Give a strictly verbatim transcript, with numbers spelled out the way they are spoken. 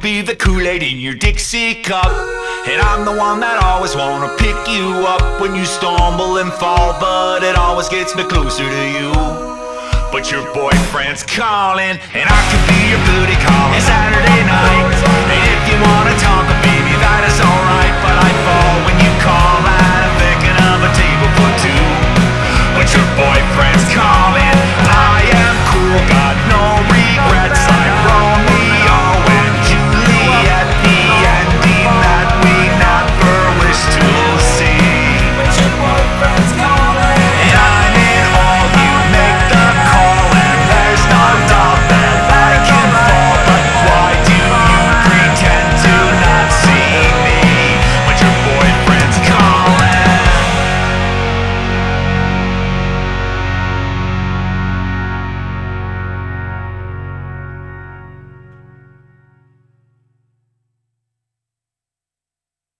be the Kool-Aid in your Dixie cup. And I'm the one that always wanna pick you up when you stumble and fall, but it always gets me closer to you. But your boyfriend's calling, and I could be your